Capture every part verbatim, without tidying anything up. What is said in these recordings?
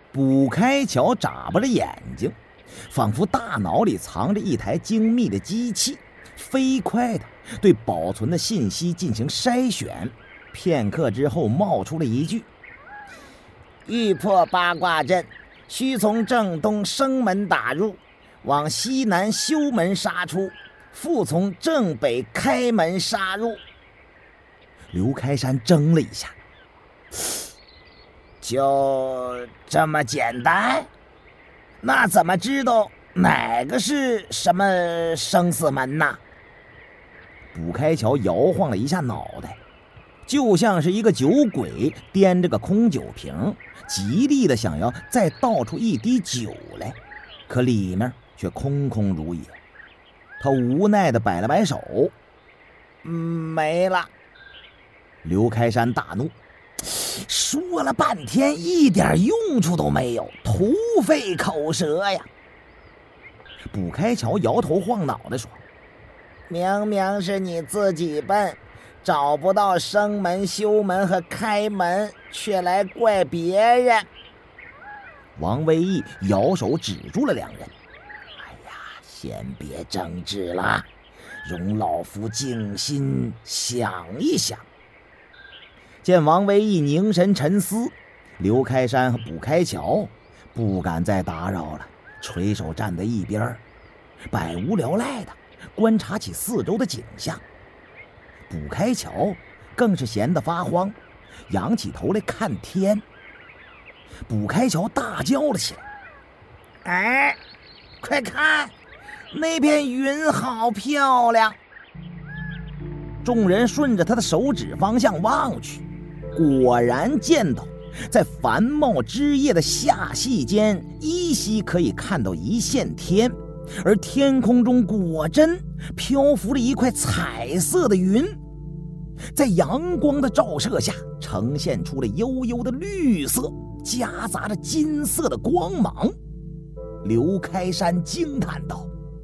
卜开桥眨巴着眼睛，仿佛大脑里藏着一台精密的机器，飞快地对保存的信息进行筛选。片刻之后，冒出了一句：欲破八卦阵，须从正东生门打入，往西南修门杀出，复从正北开门杀入。刘开山怔了一下，就这么简单？那怎么知道哪个是什么生死门呢？卜开桥摇晃了一下脑袋，就像是一个酒鬼掂着个空酒瓶，极力的想要再倒出一滴酒来，可里面却空空如也。他无奈的摆了摆手，嗯，没了。刘开山大怒，说了半天一点用处都没有，徒费口舌呀。卜开桥摇头晃脑地说：明明是你自己笨，找不到生门、修门和开门，却来怪别人。王威义摇手指住了两人：哎呀，先别争执了，容老夫静心想一想。见王威义凝神沉思，刘开山和卜开桥不敢再打扰了，垂手站在一边，百无聊赖的观察起四周的景象。卜开桥更是闲得发慌，仰起头来看天。卜开桥大叫了起来：哎，快看，那片云好漂亮！众人顺着他的手指方向望去，果然见到在繁茂枝叶的罅隙间依稀可以看到一线天，而天空中果真漂浮着一块彩色的云，在阳光的照射下呈现出了幽幽的绿色，夹杂着金色的光芒。刘开山惊叹道：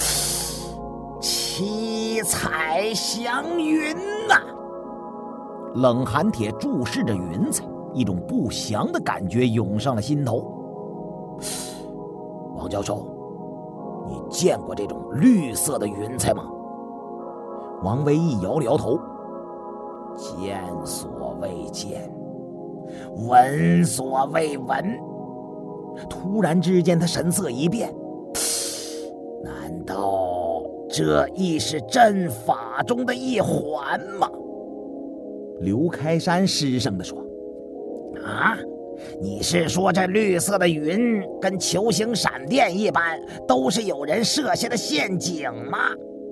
七彩祥云呐、啊！冷寒铁注视着云彩，一种不祥的感觉涌上了心头。王教授，你见过这种绿色的云彩吗？王维义摇了摇头：见所未见，闻所未闻。突然之间他神色一变，难道这亦是阵法中的一环吗？刘开山失声地说：啊，你是说这绿色的云跟球形闪电一般，都是有人设下的陷阱吗？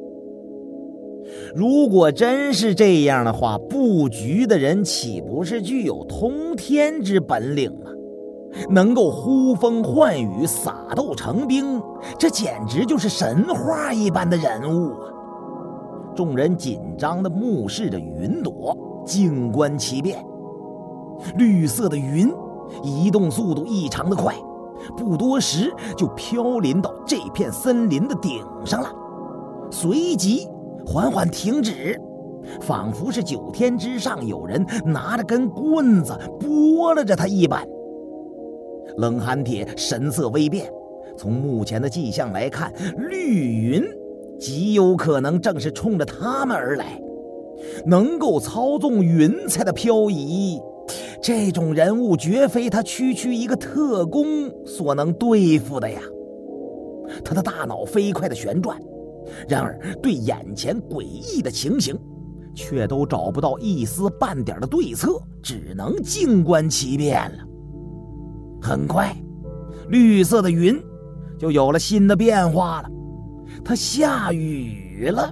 如果真是这样的话，布局的人岂不是具有通天之本领吗？能够呼风唤雨，撒豆成兵，这简直就是神话一般的人物啊！众人紧张地目视着云朵，静观其变。绿色的云移动速度异常的快，不多时就飘临到这片森林的顶上了，随即缓缓停止，仿佛是九天之上有人拿着根棍子拨拉着它一般。冷寒铁神色微变，从目前的迹象来看，绿云极有可能正是冲着他们而来。能够操纵云彩的漂移，这种人物绝非他区区一个特工所能对付的呀。他的大脑飞快地旋转，然而对眼前诡异的情形却都找不到一丝半点的对策，只能静观其变了。很快，绿色的云就有了新的变化了，它下雨了。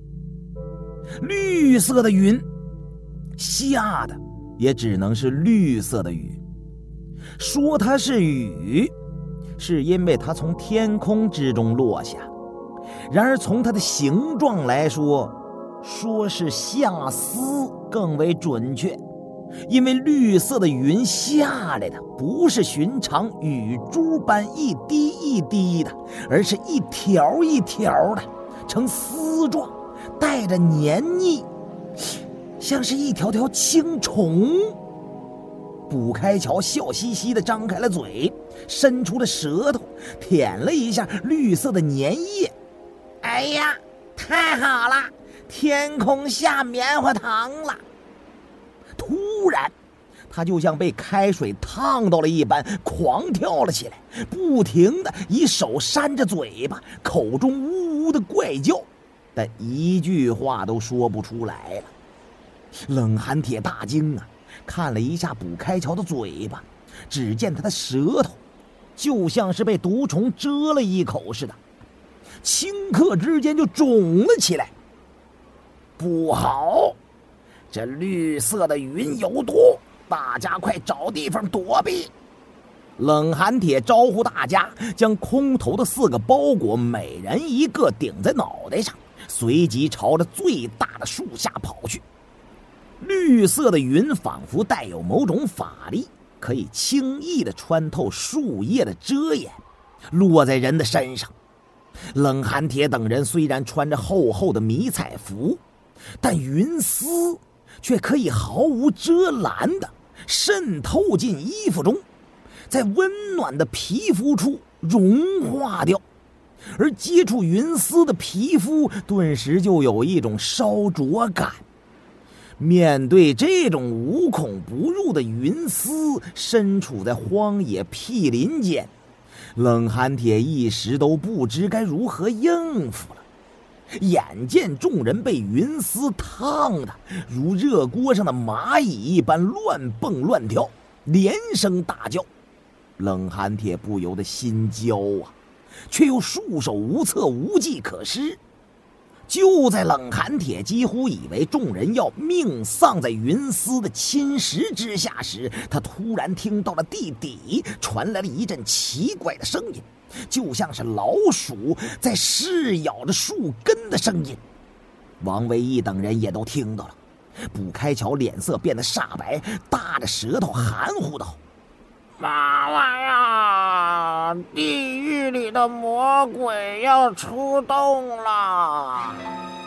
绿色的云下的也只能是绿色的雨，说它是雨，是因为它从天空之中落下，然而从它的形状来说，说是下丝更为准确，因为绿色的云下来的不是寻常雨珠般一滴一滴的，而是一条一条的，呈丝状，带着黏腻，像是一条条青虫。卜开桥笑嘻嘻地张开了嘴， 伸出了舌头舔了一下绿色的粘液。哎呀，太好了，天空下棉花糖了！突然他就像被开水烫到了一般，狂跳了起来，不停地以手扇着嘴巴，口中呜呜的怪叫，但一句话都说不出来了。冷寒铁大惊啊，看了一下卜开桥的嘴巴，只见他的舌头就像是被毒虫蛰了一口似的，顷刻之间就肿了起来。不好，这绿色的云有毒，大家快找地方躲避！冷寒铁招呼大家将空投的四个包裹每人一个顶在脑袋上，随即朝着最大的树下跑去。绿色的云仿佛带有某种法力，可以轻易地穿透树叶的遮掩，落在人的身上。冷寒铁等人虽然穿着厚厚的迷彩服，但云丝却可以毫无遮拦地渗透进衣服中，在温暖的皮肤处融化掉，而接触云丝的皮肤顿时就有一种烧灼感。面对这种无孔不入的云丝，身处在荒野僻林间，冷寒铁一时都不知该如何应付了。眼见众人被云丝烫得如热锅上的蚂蚁一般乱蹦乱跳，连声大叫，冷寒铁不由得心焦啊，却又束手无策，无计可施。就在冷寒铁几乎以为众人要命丧在云丝的侵蚀之下时，他突然听到了地底传来了一阵奇怪的声音，就像是老鼠在噬咬着树根的声音。王维义等人也都听到了。卜开桥脸色变得煞白，大着舌头含糊道：“ 妈妈呀，地狱里的魔鬼要出动了！”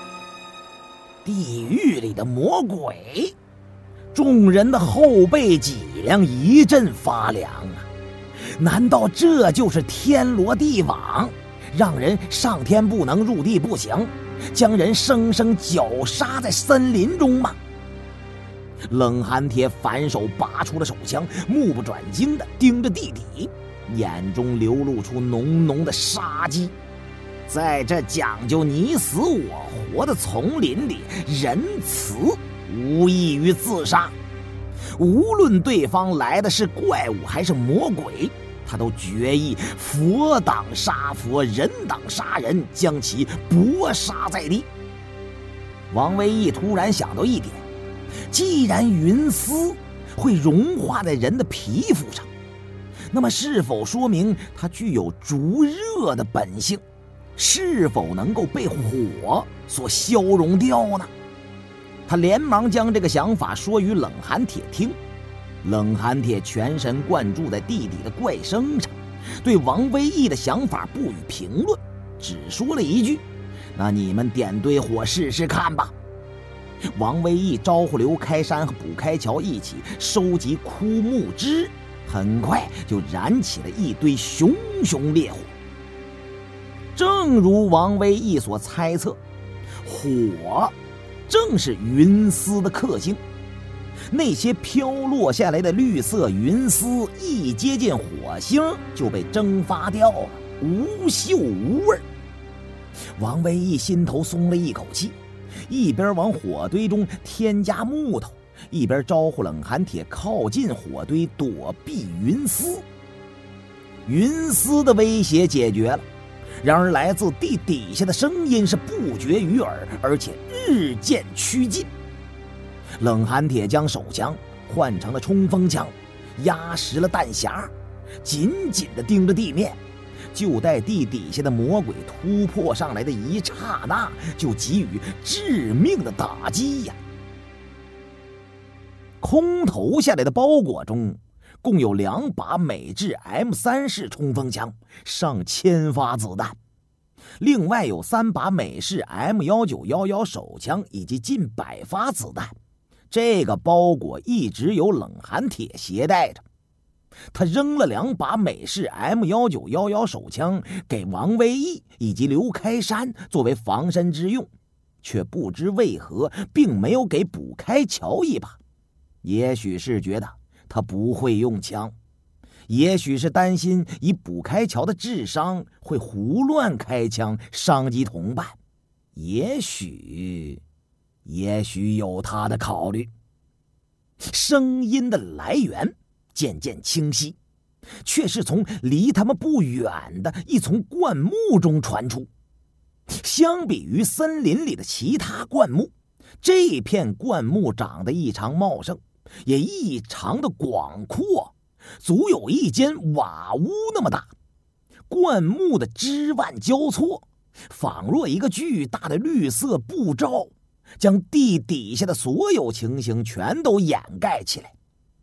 地狱里的魔鬼，众人的后背脊梁一阵发凉啊！难道这就是天罗地网，让人上天不能入地不行，将人生生绞杀在森林中吗？冷寒铁反手拔出了手枪，目不转睛地盯着地底，眼中流露出浓浓的杀机。在这讲究你死我活的丛林里，仁慈无异于自杀。无论对方来的是怪物还是魔鬼，他都决意佛挡杀佛，人挡杀人，将其搏杀在地。王维义突然想到一点，既然云丝会融化在人的皮肤上，那么是否说明它具有逐热的本性？是否能够被火所消融掉呢？他连忙将这个想法说与冷寒铁听。冷寒铁全神贯注在地底的怪声上，对王维义的想法不予评论，只说了一句：“那你们点堆火试试看吧。”王维义招呼刘开山和卜开桥一起收集枯木枝，很快就燃起了一堆熊熊烈火。正如王维义所猜测，火正是云丝的克星。那些飘落下来的绿色云丝一接近火星就被蒸发掉了，无嗅无味。王维义心头松了一口气，一边往火堆中添加木头，一边招呼冷寒铁靠近火堆躲避云丝。云丝的威胁解决了，然而来自地底下的声音是不绝于耳，而且日渐趋近。冷寒铁将手枪换成了冲锋枪，压实了弹匣，紧紧地盯着地面，就待地底下的魔鬼突破上来的一刹那，就给予致命的打击呀！空投下来的包裹中共有两把美制 M 三 式冲锋枪，上千发子弹，另外有三把美式 M 一九一一手枪以及近百发子弹。这个包裹一直由冷寒铁携带着。 他扔了两把美式 M 一九一一 手枪给王维义以及刘开山作为防身之用，却不知为何并没有给卜开桥一把。也许是觉得他不会用枪，也许是担心以卜开桥的智商会胡乱开枪伤及同伴，也许也许有他的考虑。声音的来源渐渐清晰，却是从离他们不远的一丛灌木中传出。相比于森林里的其他灌木，这片灌木长得异常茂盛，也异常的广阔，足有一间瓦屋那么大。灌木的枝蔓交错，仿若一个巨大的绿色布罩，将地底下的所有情形全都掩盖起来。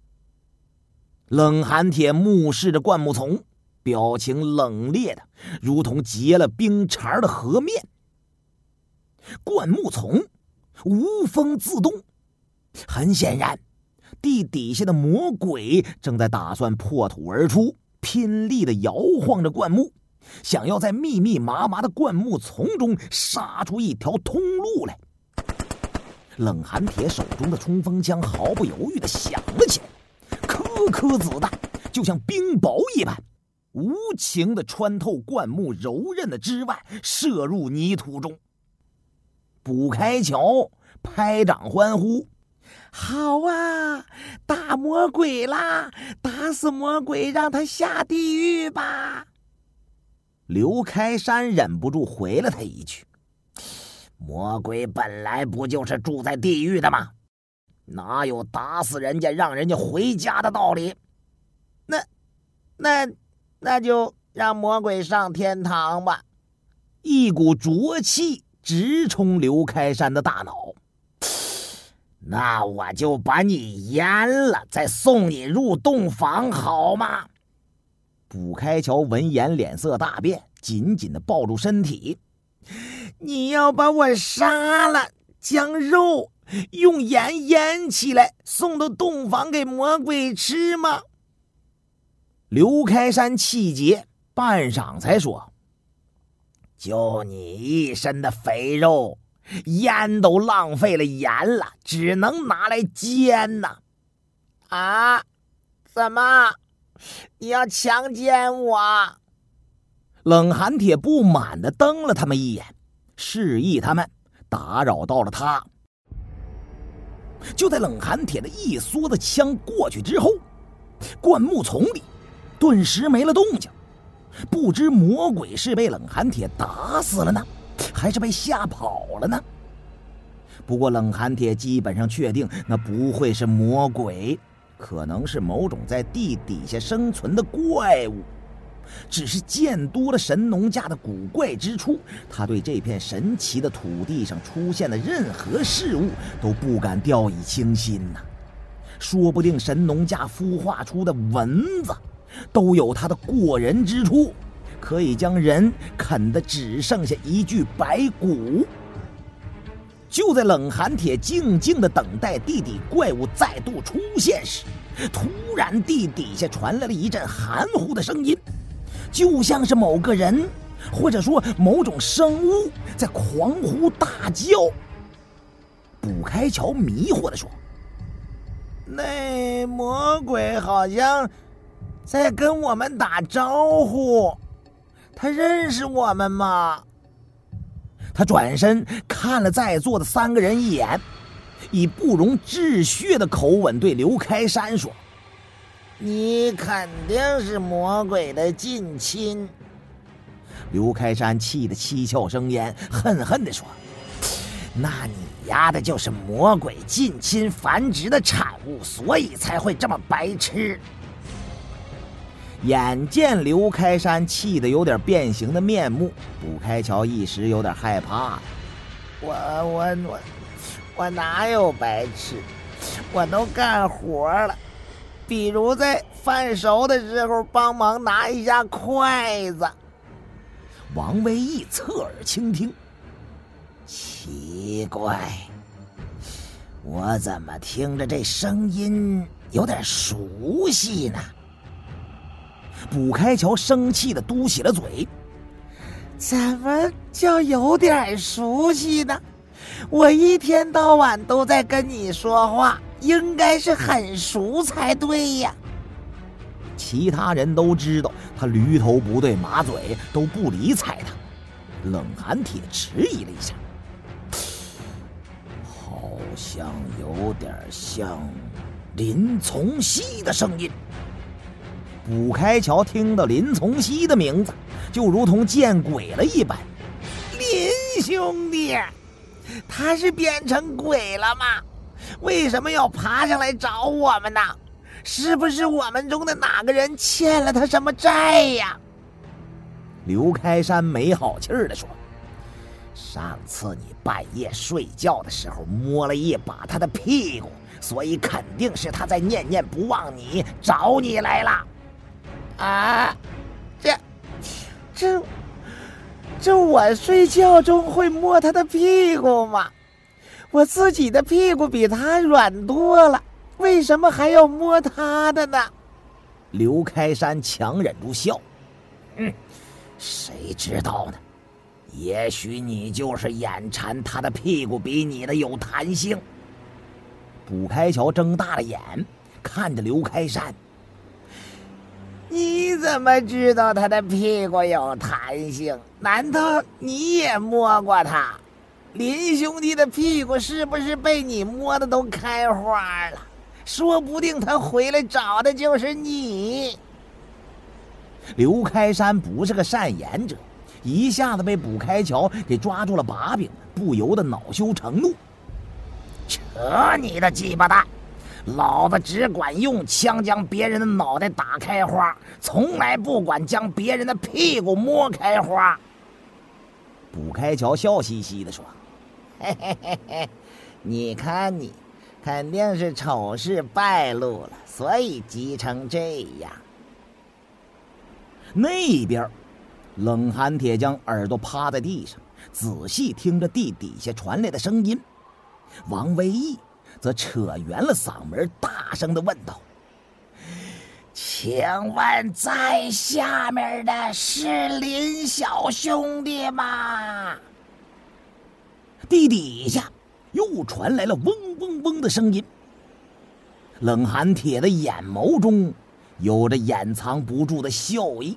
冷寒铁目视着灌木丛，表情冷冽的如同结了冰碴的河面。灌木丛无风自动，很显然地底下的魔鬼正在打算破土而出，拼力地摇晃着灌木，想要在密密麻麻的灌木丛中杀出一条通路来。冷寒铁手中的冲锋枪毫不犹豫地响了起来，颗颗子弹就像冰雹一般，无情地穿透灌木柔韧的枝蔓，射入泥土中。卜开桥拍掌欢呼：“好啊，打魔鬼啦！打死魔鬼，让他下地狱吧！”刘开山忍不住回了他一句：“魔鬼本来不就是住在地狱的吗？哪有打死人家让人家回家的道理？那那那就让魔鬼上天堂吧！”一股浊气直冲刘开山的大脑。那我就把你阉了，再送你入洞房好吗？卜开桥闻言脸色大变，紧紧地抱住身体。你要把我杀了，将肉用盐腌起来，送到洞房给魔鬼吃吗？刘开山气结，半晌才说：“就你一身的肥肉，腌都浪费了盐了，只能拿来煎呐！”啊？怎么？你要强奸我？冷寒铁不满地瞪了他们一眼，示意他们打扰到了他。就在冷寒铁的一梭子枪过去之后，灌木丛里顿时没了动静。不知魔鬼是被冷寒铁打死了呢，还是被吓跑了呢？不过冷寒铁基本上确定那不会是魔鬼，可能是某种在地底下生存的怪物。只是见多了神农架的古怪之处，他对这片神奇的土地上出现的任何事物都不敢掉以轻心呐、啊。说不定神农架孵化出的蚊子都有它的过人之处，可以将人啃得只剩下一具白骨。就在冷寒铁静静地等待地底怪物再度出现时，突然地底下传来了一阵含糊的声音，就像是某个人或者说某种生物在狂呼大叫。卜开桥迷惑地说：“那魔鬼好像在跟我们打招呼，他认识我们吗？”他转身看了在座的三个人一眼，以不容置喙的口吻对刘开山说：“你肯定是魔鬼的近亲。”刘开山气得七窍生烟，恨恨地说：“那你丫的就是魔鬼近亲繁殖的产物，所以才会这么白痴。”眼见刘开山气得有点变形的面目，卜开桥一时有点害怕了。我我我我哪有白痴？我都干活了，比如在饭熟的时候帮忙拿一下筷子。王维义侧耳倾听，奇怪，我怎么听着这声音有点熟悉呢？ 卜开桥生气地嘟起了嘴， 怎么就有点熟悉呢？我一天到晚都在跟你说话，应该是很熟才对呀。 其他人都知道他驴头不对马嘴，都不理睬他。冷寒铁迟疑了一下，好像有点像林从熙的声音。卜开桥听到林从熙的名字，就如同见鬼了一般。 林兄弟，他是变成鬼了吗？为什么要爬上来找我们呢？是不是我们中的哪个人欠了他什么债呀？ 刘开山没好气儿地说，上次你半夜睡觉的时候摸了一把他的屁股，所以肯定是他在念念不忘你，找你来了。 啊，这这这我睡觉中会摸他的屁股吗？我自己的屁股比他软多了，为什么还要摸他的呢？ 刘开山强忍住笑，嗯，谁知道呢？也许你就是眼馋他的屁股比你的有弹性。卜开桥睁大了眼看着刘开山， 你怎么知道他的屁股有弹性？难道你也摸过他？林兄弟的屁股是不是被你摸的都开花了？说不定他回来找的就是你。 刘开山不是个善言者，一下子被卜开桥给抓住了把柄，不由得恼羞成怒。 扯你的鸡巴蛋！老子只管用枪将别人的脑袋打开花，从来不管将别人的屁股摸开花。 卜开桥笑嘻嘻地说， 嘿嘿嘿嘿，你看你肯定是丑事败露了，所以急成这样。 那边冷寒铁将耳朵趴在地上，仔细听着地底下传来的声音。王维义则扯圆了嗓门，大声地问道， 请问在下面的是林小兄弟吗？ 地底下又传来了嗡嗡嗡的声音。冷寒铁的眼眸中有着掩藏不住的笑意，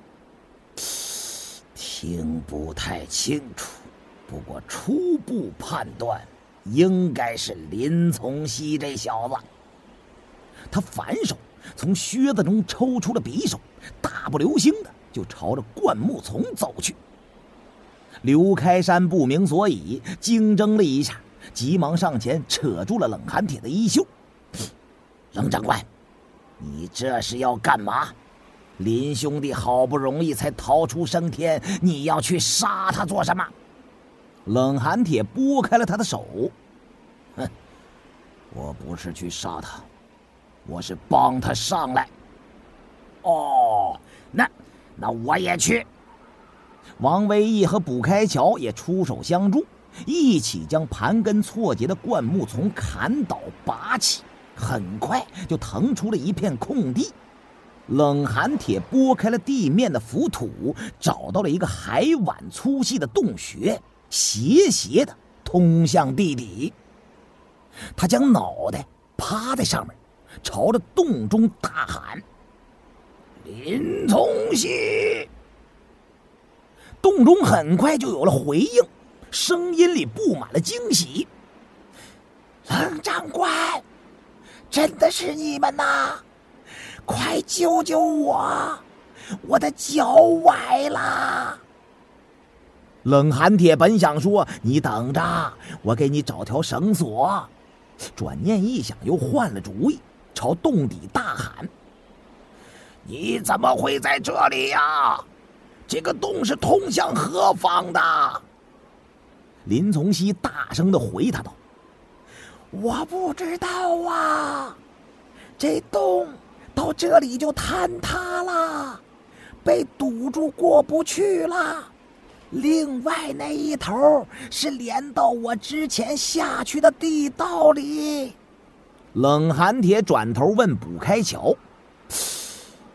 听不太清楚，不过初步判断应该是林从熙这小子。他反手从靴子中抽出了匕首，大步流星的就朝着灌木丛走去。刘开山不明所以，惊怔了一下，急忙上前扯住了冷寒铁的衣袖。冷长官，你这是要干嘛？林兄弟好不容易才逃出升天，你要去杀他做什么？冷寒铁拨开了他的手，哼，我不是去杀他，我是帮他上来。 哦，那那我也去。 王维义和卜开桥也出手相助，一起将盘根错节的灌木丛砍倒拔起，很快就腾出了一片空地。冷寒铁拨开了地面的浮土，找到了一个海碗粗细的洞穴，斜斜的通向地底。他将脑袋趴在上面，朝着洞中大喊，林从熙。洞中很快就有了回应，声音里布满了惊喜。 冷长官，真的是你们呐！快救救我，我的脚崴了。 冷寒铁本想说，你等着，我给你找条绳索，转念一想又换了主意，朝洞底大喊， 你怎么会在这里呀？这个洞是通向何方的？ 林从熙大声地回答道， 我不知道啊，这洞到这里就坍塌了，被堵住过不去了。另外那一头是连到我之前下去的地道里。 冷寒铁转头问卜开桥，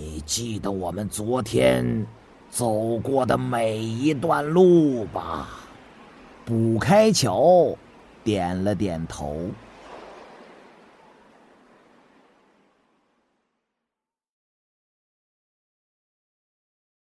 你记得我们昨天走过的每一段路吧？” 捕开桥点了点头。